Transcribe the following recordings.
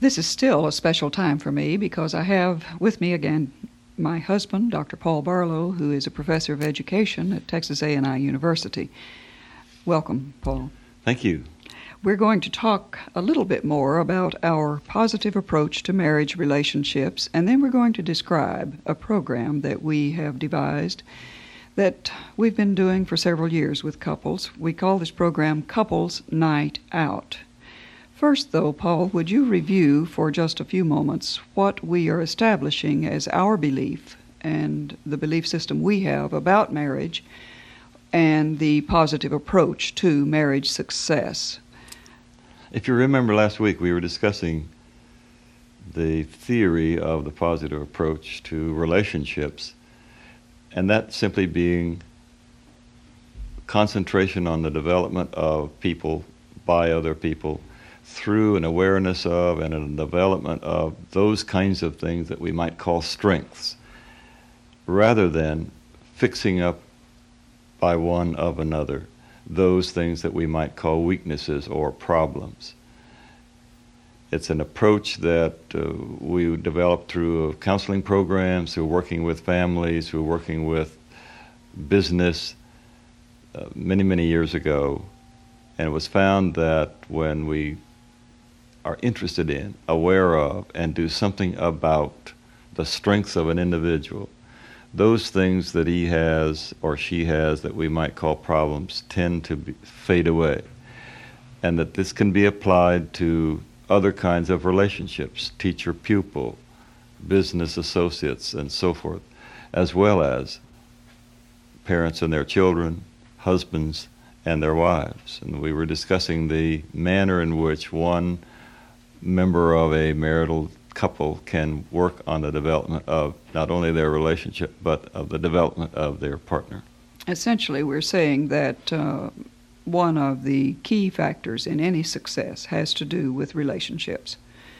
This is still a special time for me because I have with me again my husband, Dr. Paul Barlow, who is a professor of education at Texas A&I University. Welcome, Paul. Thank you. We're going to talk a little bit more about our positive approach to marriage relationships, and then we're going to describe a program that we have devised that we've been doing for several years with couples. We call this program Couples Night Out. First, though, Paul, would you review for just a few moments what we are establishing as our belief and the belief system we have about marriage and the positive approach to marriage success? If you remember last week, we were discussing the theory of the positive approach to relationships, and that simply being concentration on the development of people by other people through an awareness of and a development of those kinds of things that we might call strengths, rather than fixing up by one of another those things that we might call weaknesses or problems. It's an approach that we developed through counseling programs, through working with families, through working with business many, many years ago. And it was found that when we are interested in, aware of, and do something about the strengths of an individual, those things that he has or she has that we might call problems tend to fade away. And that this can be applied to other kinds of relationships, teacher-pupil, business associates, and so forth, as well as parents and their children, husbands and their wives. And we were discussing the manner in which one member of a marital couple can work on the development of not only their relationship, but of the development of their partner. Essentially, we're saying that one of the key factors in any success has to do with relationships.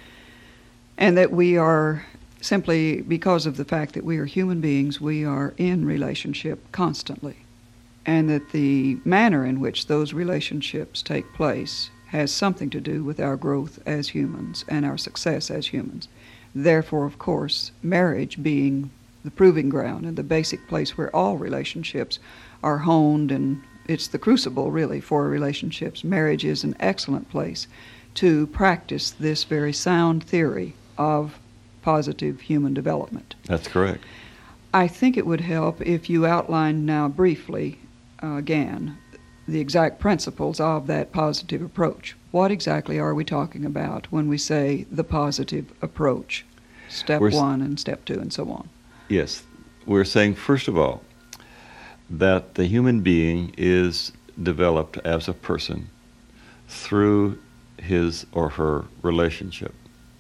And that we are simply, because of the fact that we are human beings, we are in relationship constantly. And that the manner in which those relationships take place has something to do with our growth as humans and our success as humans. Therefore, of course, marriage being the proving ground and the basic place where all relationships are honed, and it's the crucible, really, for relationships. Marriage is an excellent place to practice this very sound theory of positive human development. That's correct. I think it would help if you outline now briefly, again, the exact principles of that positive approach. What exactly are we talking about when we say the positive approach? Step one and step two and so on. Yes. We're saying, first of all, that the human being is developed as a person through his or her relationship.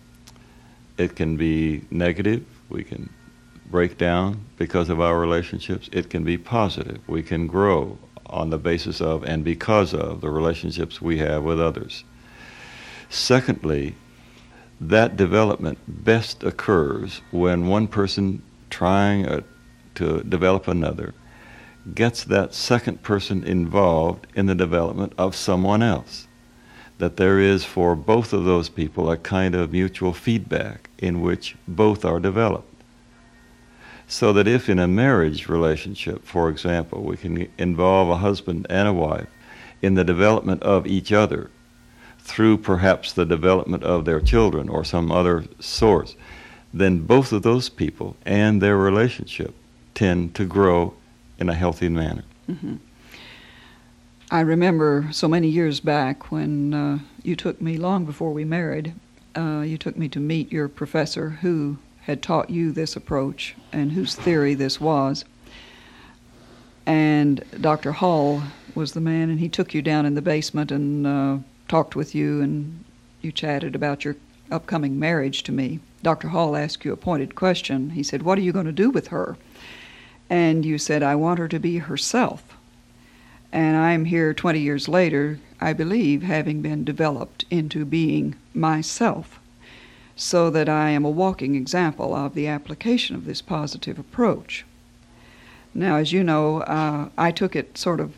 It can be negative. We can break down because of our relationships. It can be positive. We can grow on the basis of and because of the relationships we have with others. Secondly, that development best occurs when one person trying to develop another gets that second person involved in the development of someone else. That there is for both of those people a kind of mutual feedback in which both are developed. So that if in a marriage relationship, for example, we can involve a husband and a wife in the development of each other through perhaps the development of their children or some other source, then both of those people and their relationship tend to grow in a healthy manner. Mm-hmm. I remember so many years back when you took me, long before we married, you took me to meet your professor who had taught you this approach and whose theory this was. And Dr. Hall was the man, and he took you down in the basement and talked with you, and you chatted about your upcoming marriage to me. Dr. Hall asked you a pointed question. He said, "What are you going to do with her?" And you said, "I want her to be herself." And I'm here 20 years later, I believe, having been developed into being myself, so that I am a walking example of the application of this positive approach. Now, as you know, I took it sort of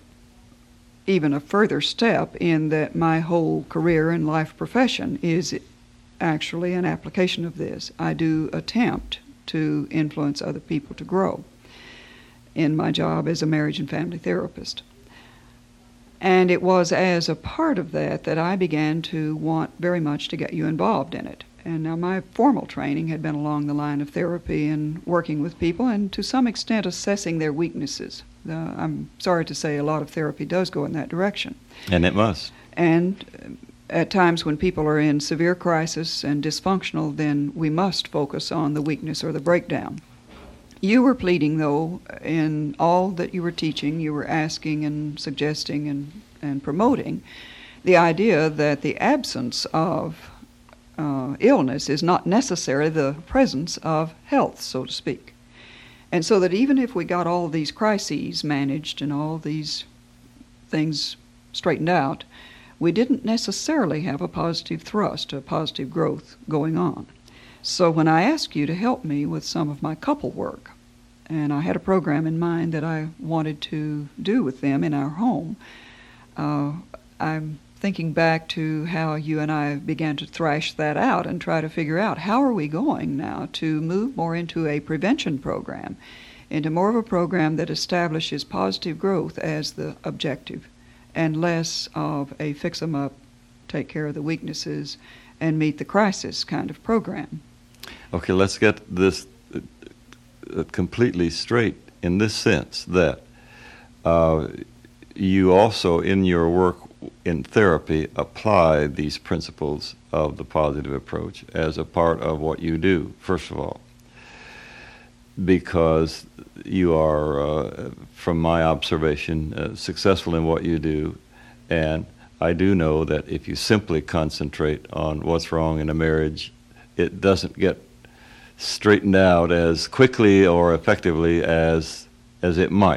even a further step in that my whole career and life profession is actually an application of this. I do attempt to influence other people to grow in my job as a marriage and family therapist. And it was as a part of that that I began to want very much to get you involved in it. And now my formal training had been along the line of therapy and working with people and to some extent assessing their weaknesses. I'm sorry to say a lot of therapy does go in that direction. And it must. And at times when people are in severe crisis and dysfunctional, then we must focus on the weakness or the breakdown. You were pleading, though, in all that you were teaching, you were asking and suggesting and promoting the idea that the absence of illness is not necessarily the presence of health, so to speak. And so that even if we got all these crises managed and all these things straightened out, we didn't necessarily have a positive thrust, a positive growth going on. So when I asked you to help me with some of my couple work, and I had a program in mind that I wanted to do with them in our home, I'm thinking back to how you and I began to thrash that out and try to figure out how are we going now to move more into a prevention program, into more of a program that establishes positive growth as the objective and less of a fix 'em up, take care of the weaknesses, and meet the crisis kind of program. Okay, let's get this completely straight in this sense that you also, in your work in therapy, apply these principles of the positive approach as a part of what you do, first of all, because you are, from my observation, successful in what you do, and I do know that if you simply concentrate on what's wrong in a marriage, it doesn't get straightened out as quickly or effectively as it might.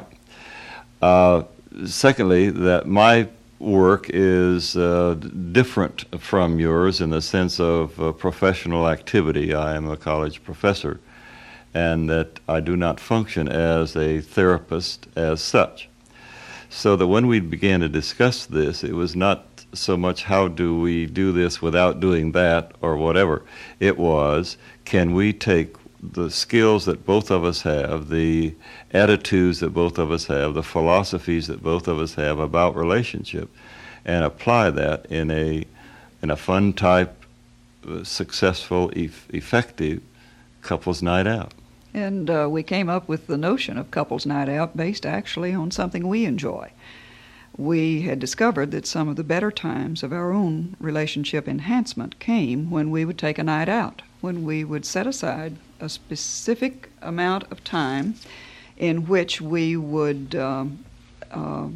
Secondly, that my work is different from yours in the sense of professional activity. I am a college professor, and that I do not function as a therapist as such. So that when we began to discuss this, it was not so much how do we do this without doing that or whatever. It was, can we take the skills that both of us have, the attitudes that both of us have, the philosophies that both of us have about relationship, and apply that in a fun type, successful, effective couples night out. And we came up with the notion of couples night out based actually on something we enjoy. We had discovered that some of the better times of our own relationship enhancement came when we would take a night out, when we would set aside a specific amount of time in which we would go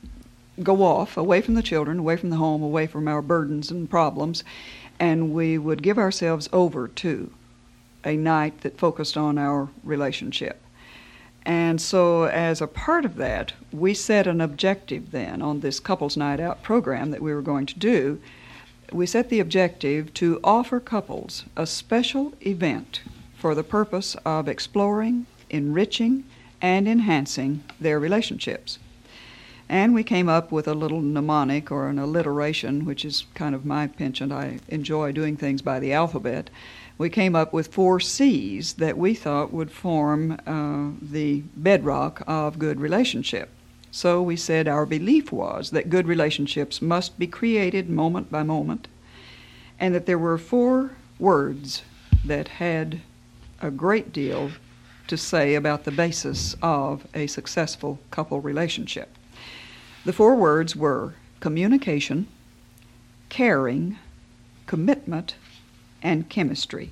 off, away from the children, away from the home, away from our burdens and problems, and we would give ourselves over to a night that focused on our relationship. And so as a part of that, we set an objective then on this Couples Night Out program that we were going to do. We set the objective to offer couples a special event for the purpose of exploring, enriching, and enhancing their relationships. And we came up with a little mnemonic or an alliteration, which is kind of my penchant. I enjoy doing things by the alphabet. We came up with 4 C's that we thought would form the bedrock of good relationship. So we said our belief was that good relationships must be created moment by moment, and that there were 4 words that had a great deal to say about the basis of a successful couple relationship. The 4 words were communication, caring, commitment, and chemistry.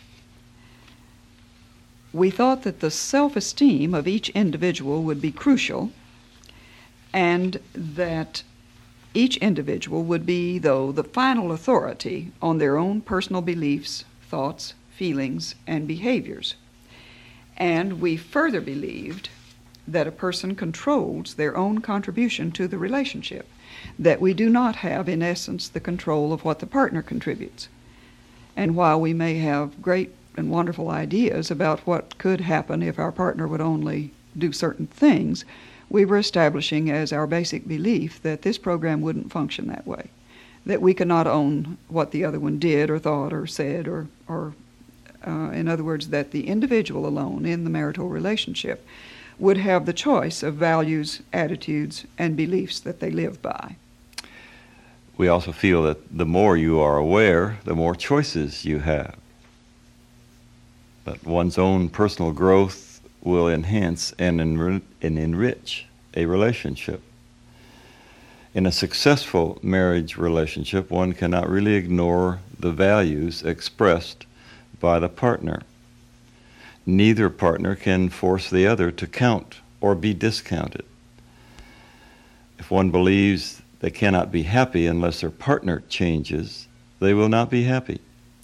We thought that the self-esteem of each individual would be crucial, and that each individual would be, though, the final authority on their own personal beliefs, thoughts, feelings, and behaviors. And we further believed that a person controls their own contribution to the relationship, that we do not have, in essence, the control of what the partner contributes. And while we may have great and wonderful ideas about what could happen if our partner would only do certain things, we were establishing as our basic belief that this program wouldn't function that way, that we could not own what the other one did or thought or said, or in other words, that the individual alone in the marital relationship would have the choice of values, attitudes, and beliefs that they live by. We also feel that the more you are aware, the more choices you have. But one's own personal growth will enhance and enrich a relationship. In a successful marriage relationship, one cannot really ignore the values expressed by the partner. Neither partner can force the other to count or be discounted. If one believes they cannot be happy unless their partner changes, they will not be happy.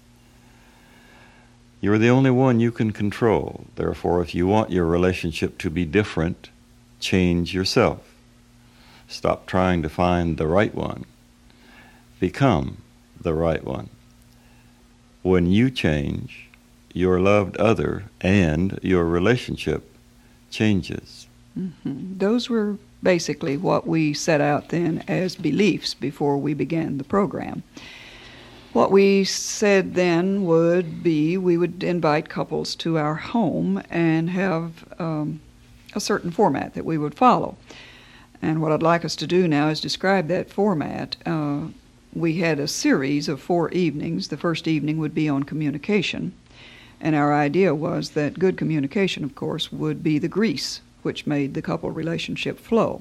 You're the only one you can control. Therefore, if you want your relationship to be different, change yourself. Stop trying to find the right one. Become the right one. When you change, your loved other and your relationship changes. Mm-hmm. Those were basically what we set out then as beliefs before we began the program. What we said then would be we would invite couples to our home and have a certain format that we would follow. And what I'd like us to do now is describe that format. We had a series of 4 evenings. The first evening would be on communication. And our idea was that good communication, of course, would be the grease which made the couple relationship flow.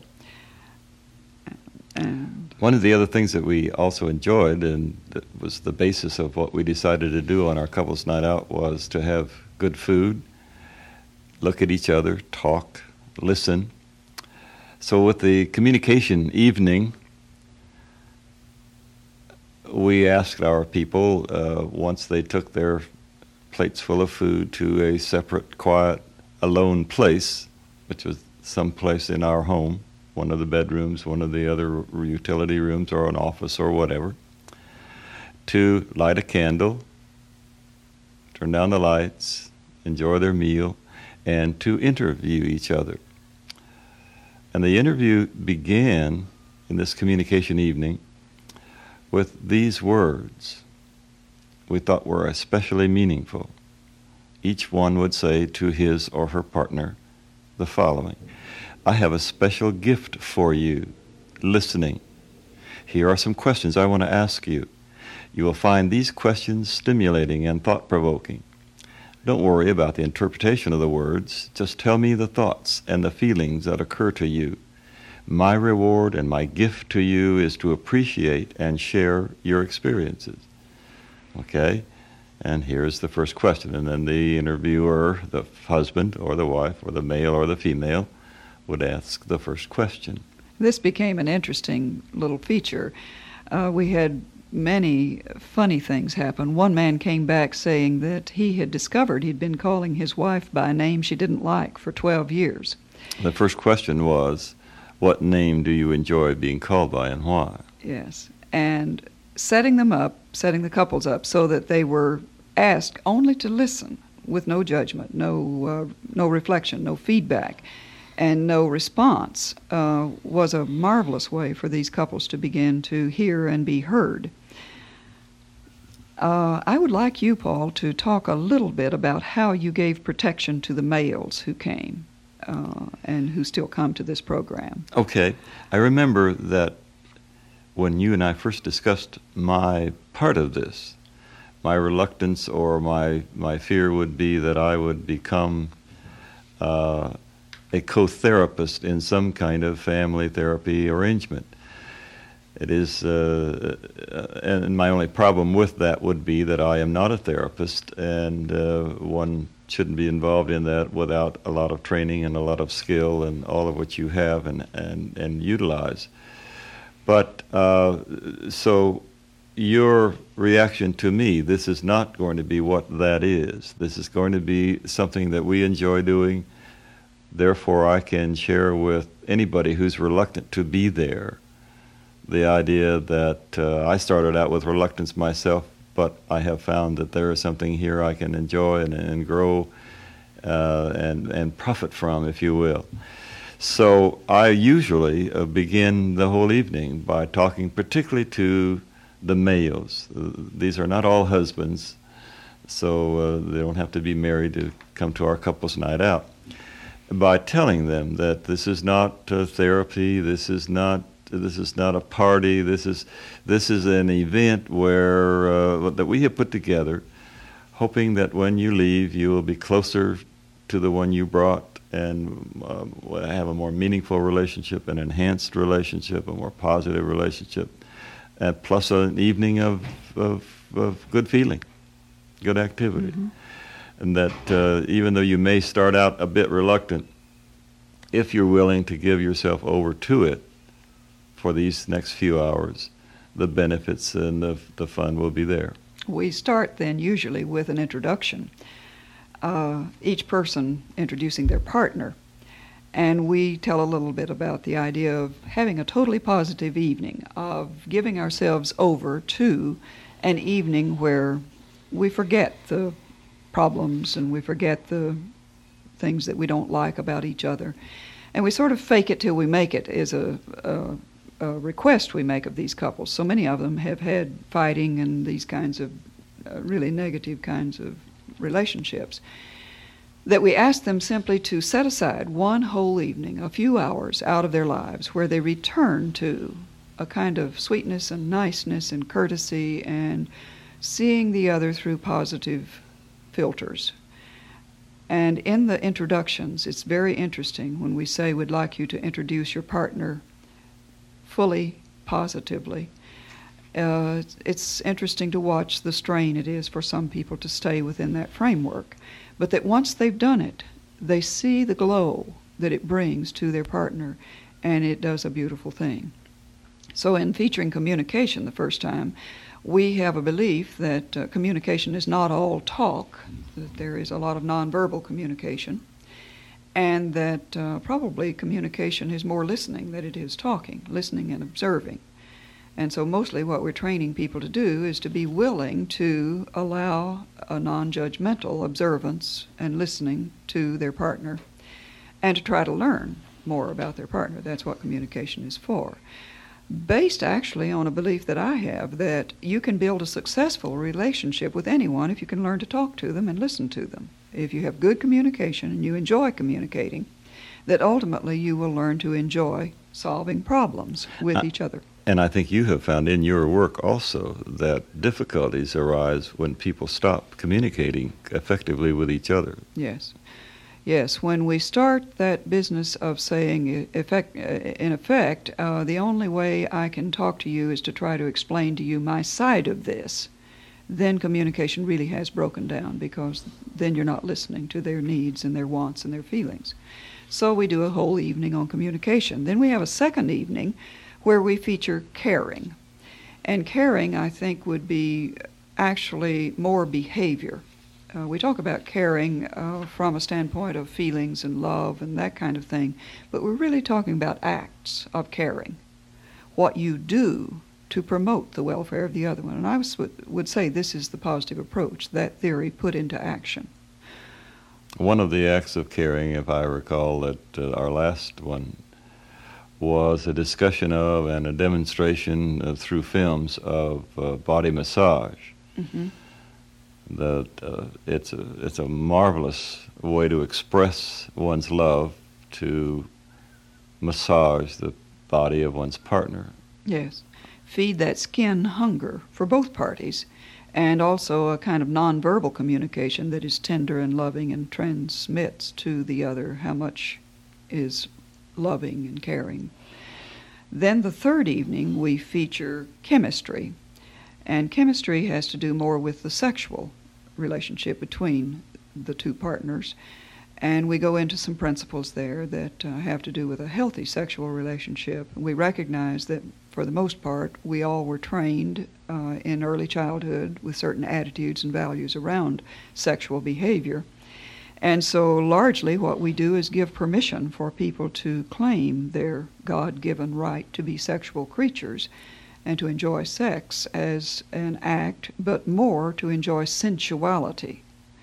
And one of the other things that we also enjoyed, and that was the basis of what we decided to do on our couples night out, was to have good food, look at each other, talk, listen. So with the communication evening, we asked our people, once they took their plates full of food, to a separate, quiet, alone place, which was some place in our home, one of the bedrooms, one of the other utility rooms, or an office or whatever, to light a candle, turn down the lights, enjoy their meal, and to interview each other. And the interview began in this communication evening with these words we thought were especially meaningful. Each one would say to his or her partner the following: I have a special gift for you, listening. Here are some questions I want to ask you. You will find these questions stimulating and thought-provoking. Don't worry about the interpretation of the words. Just tell me the thoughts and the feelings that occur to you. My reward and my gift to you is to appreciate and share your experiences. Okay? And here's the first question. And then the interviewer, the husband or the wife or the male or the female, would ask the first question. This became an interesting little feature. We had many funny things happen. One man came back saying that he had discovered he'd been calling his wife by a name she didn't like for 12 years. The first question was, what name do you enjoy being called by and why? Yes. And setting the couples up so that they were asked only to listen with no judgment, no reflection, no feedback, and no response was a marvelous way for these couples to begin to hear and be heard. I would like you, Paul, to talk a little bit about how you gave protection to the males who came and who still come to this program. Okay. I remember that when you and I first discussed my part of this, my reluctance or my fear would be that I would become a co-therapist in some kind of family therapy arrangement. It is, and my only problem with that would be that I am not a therapist, and one shouldn't be involved in that without a lot of training and a lot of skill and all of what you have and utilize. But so your reaction to me, this is not going to be what that is. This is going to be something that we enjoy doing. Therefore, I can share with anybody who's reluctant to be there the idea that I started out with reluctance myself, but I have found that there is something here I can enjoy and grow and profit from, if you will. So I usually begin the whole evening by talking particularly to the males. These are not all husbands, so they don't have to be married to come to our couples night out. By telling them that this is not therapy, this is not a party, this is an event where that we have put together, hoping that when you leave, you will be closer to the one you brought and have a more meaningful relationship, an enhanced relationship, a more positive relationship, plus an evening of good feeling, good activity. Mm-hmm. And that even though you may start out a bit reluctant, if you're willing to give yourself over to it for these next few hours, the benefits and the fun will be there. We start then usually with an introduction, each person introducing their partner, and we tell a little bit about the idea of having a totally positive evening, of giving ourselves over to an evening where we forget the problems and we forget the things that we don't like about each other. And we sort of fake it till we make it is a request we make of these couples. So many of them have had fighting and these kinds of really negative kinds of relationships, that we ask them simply to set aside one whole evening, a few hours out of their lives, where they return to a kind of sweetness and niceness and courtesy and seeing the other through positive filters. And in the introductions, it's very interesting when we say we'd like you to introduce your partner fully, positively. It's interesting to watch the strain it is for some people to stay within that framework. But that once they've done it, they see the glow that it brings to their partner, and it does a beautiful thing. So in featuring communication the first time, we have a belief that communication is not all talk, that there is a lot of nonverbal communication, and that probably communication is more listening than it is talking, listening and observing. And so mostly what we're training people to do is to be willing to allow a non-judgmental observance and listening to their partner, and to try to learn more about their partner. That's what communication is for. Based actually on a belief that I have that you can build a successful relationship with anyone if you can learn to talk to them and listen to them. If you have good communication and you enjoy communicating, that ultimately you will learn to enjoy solving problems with each other. And I think you have found in your work also that difficulties arise when people stop communicating effectively with each other. Yes. Yes, when we start that business of saying, in effect, the only way I can talk to you is to try to explain to you my side of this, then communication really has broken down, because then you're not listening to their needs and their wants and their feelings. So we do a whole evening on communication. Then we have a second evening where we feature caring. And caring, I think, would be actually more behavior. We talk about caring from a standpoint of feelings and love and that kind of thing, but we're really talking about acts of caring, what you do to promote the welfare of the other one. And I would say this is the positive approach, that theory put into action. One of the acts of caring, if I recall, at our last one, was a discussion of and a demonstration through films of body massage. Mm-hmm. That it's a marvelous way to express one's love, to massage the body of one's partner. Yes. Feed that skin hunger for both parties, and also a kind of nonverbal communication that is tender and loving and transmits to the other how much is loving and caring. Then the third evening we feature chemistry. And chemistry has to do more with the sexual relationship between the two partners. And we go into some principles there that have to do with a healthy sexual relationship. We recognize that, for the most part, we all were trained in early childhood with certain attitudes and values around sexual behavior. And so largely what we do is give permission for people to claim their God-given right to be sexual creatures and to enjoy sex as an act, but more to enjoy sensuality.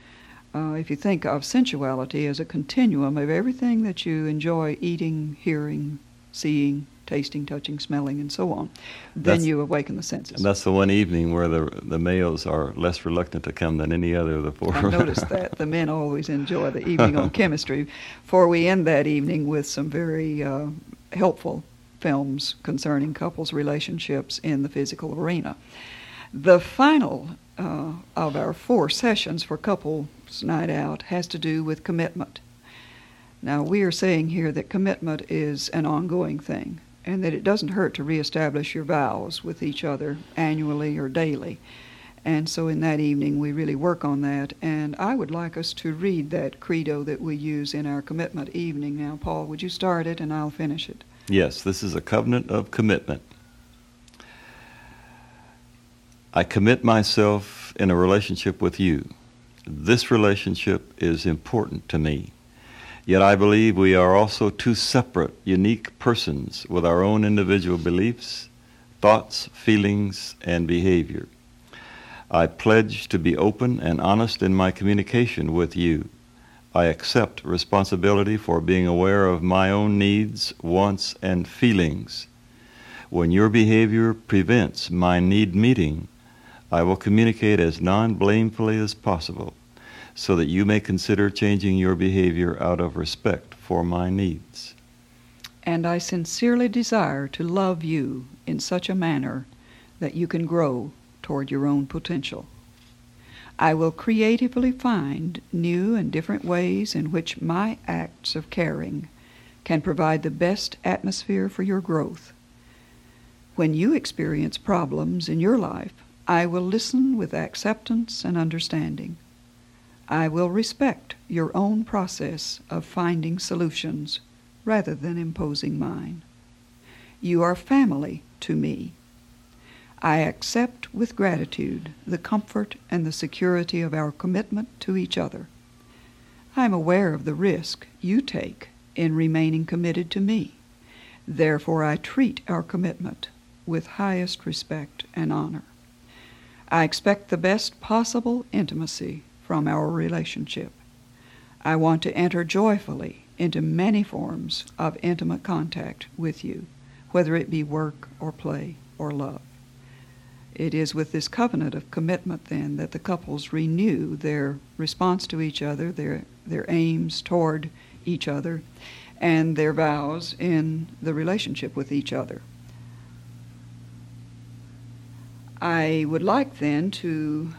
If you think of sensuality as a continuum of everything that you enjoy eating, hearing, seeing, tasting, touching, smelling, and so on, then That's- you awaken the senses. And that's the one evening where the males are less reluctant to come than any other of the four. I noticed that. The men always enjoy the evening on chemistry, for we end that evening with some very helpful films concerning couples' relationships in the physical arena. The final of our 4 sessions for Couples Night Out has to do with commitment. Now, we are saying here that commitment is an ongoing thing, and that it doesn't hurt to reestablish your vows with each other annually or daily. And so in that evening, we really work on that. And I would like us to read that credo that we use in our commitment evening. Now, Paul, would you start it and I'll finish it? Yes, this is a covenant of commitment. I commit myself in a relationship with you. This relationship is important to me. Yet I believe we are also 2 separate, unique persons with our own individual beliefs, thoughts, feelings, and behavior. I pledge to be open and honest in my communication with you. I accept responsibility for being aware of my own needs, wants, and feelings. When your behavior prevents my need meeting, I will communicate as non-blamefully as possible so that you may consider changing your behavior out of respect for my needs. And I sincerely desire to love you in such a manner that you can grow toward your own potential. I will creatively find new and different ways in which my acts of caring can provide the best atmosphere for your growth. When you experience problems in your life, I will listen with acceptance and understanding. I will respect your own process of finding solutions rather than imposing mine. You are family to me. I accept with gratitude the comfort and the security of our commitment to each other. I am aware of the risk you take in remaining committed to me. Therefore, I treat our commitment with highest respect and honor. I expect the best possible intimacy from our relationship. I want to enter joyfully into many forms of intimate contact with you, whether it be work or play or love. It is with this covenant of commitment, then, that the couples renew their response to each other, their aims toward each other, and their vows in the relationship with each other. I would like, then, to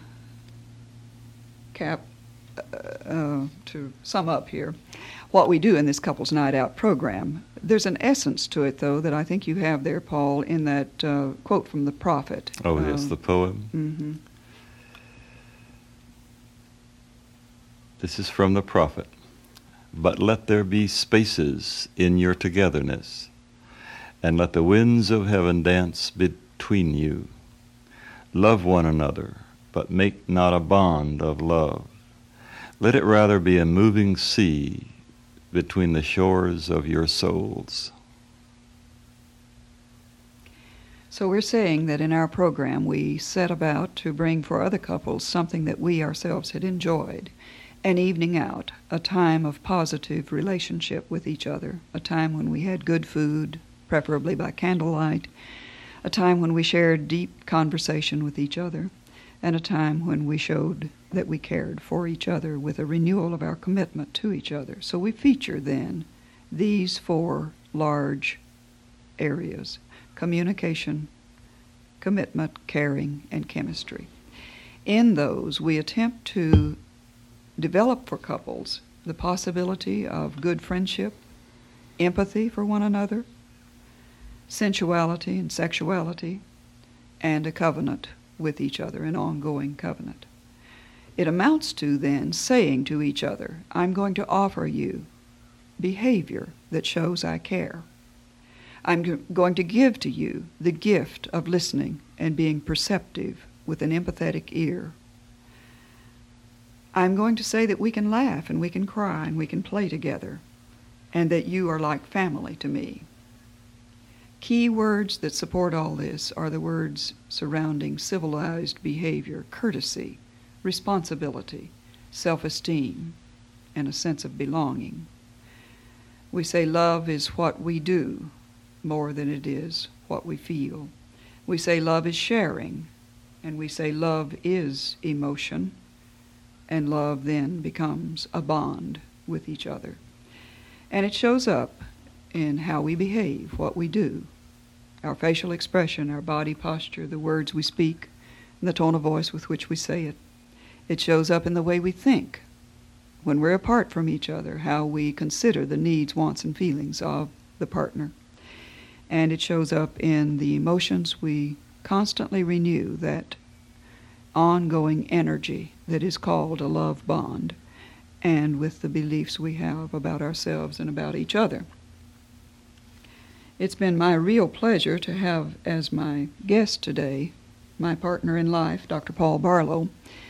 sum up here what we do in this Couples Night Out program. There's an essence to it, though, that I think you have there, Paul, in that quote from the prophet. Oh, yes, the poem. Mm-hmm. This is from the prophet. But let there be spaces in your togetherness, and let the winds of heaven dance between you. Love one another, but make not a bond of love. Let it rather be a moving sea between the shores of your souls. So we're saying that in our program we set about to bring for other couples something that we ourselves had enjoyed, an evening out, a time of positive relationship with each other, a time when we had good food, preferably by candlelight, a time when we shared deep conversation with each other, and a time when we showed that we cared for each other with a renewal of our commitment to each other. So we feature then these 4 large areas: communication, commitment, caring, and chemistry. In those, we attempt to develop for couples the possibility of good friendship, empathy for one another, sensuality and sexuality, and a covenant with each other, an ongoing covenant. It amounts to then saying to each other, I'm going to offer you behavior that shows I care. I'm going to give to you the gift of listening and being perceptive with an empathetic ear. I'm going to say that we can laugh and we can cry and we can play together, and that you are like family to me. Key words that support all this are the words surrounding civilized behavior: courtesy, responsibility, self-esteem, and a sense of belonging. We say love is what we do, more than it is what we feel. We say love is sharing, and we say love is emotion, and love then becomes a bond with each other. And it shows up in how we behave, what we do, our facial expression, our body posture, the words we speak, and the tone of voice with which we say it. It shows up in the way we think when we're apart from each other, how we consider the needs, wants, and feelings of the partner. And it shows up in the emotions we constantly renew, that ongoing energy that is called a love bond, and with the beliefs we have about ourselves and about each other. It's been my real pleasure to have as my guest today my partner in life, Dr. Paul Barlow.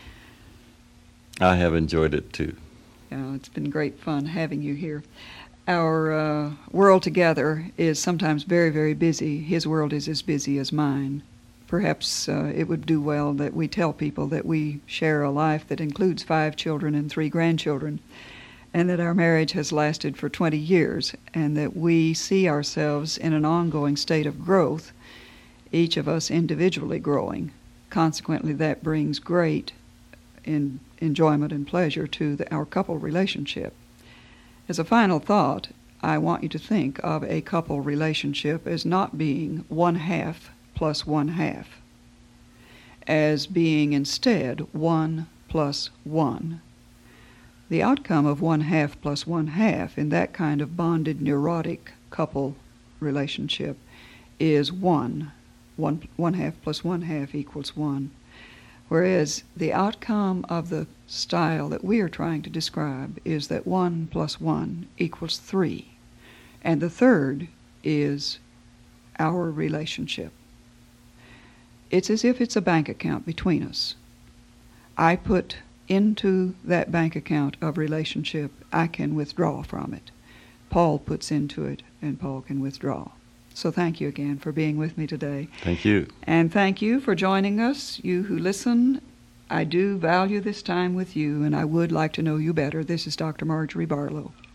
I have enjoyed it too. It's been great fun having you here. Our world together is sometimes very, very busy. His world is as busy as mine. Perhaps it would do well that we tell people that we share a life that includes 5 children and 3 grandchildren, and that our marriage has lasted for 20 years, and that we see ourselves in an ongoing state of growth, each of us individually growing. Consequently, that brings great enjoyment and pleasure to our couple relationship. As a final thought, I want you to think of a couple relationship as not being 1/2 plus 1/2, as being instead 1 plus 1. The outcome of 1/2 plus 1/2 in that kind of bonded neurotic couple relationship is 1. 1/2 plus 1/2 equals 1. Whereas the outcome of the style that we are trying to describe is that 1 plus 1 equals 3. And the third is our relationship. It's as if it's a bank account between us. I put into that bank account of relationship, I can withdraw from it. Paul puts into it, and Paul can withdraw. So thank you again for being with me today. Thank you. And thank you for joining us, you who listen. I do value this time with you, and I would like to know you better. This is Dr. Marjorie Barlow.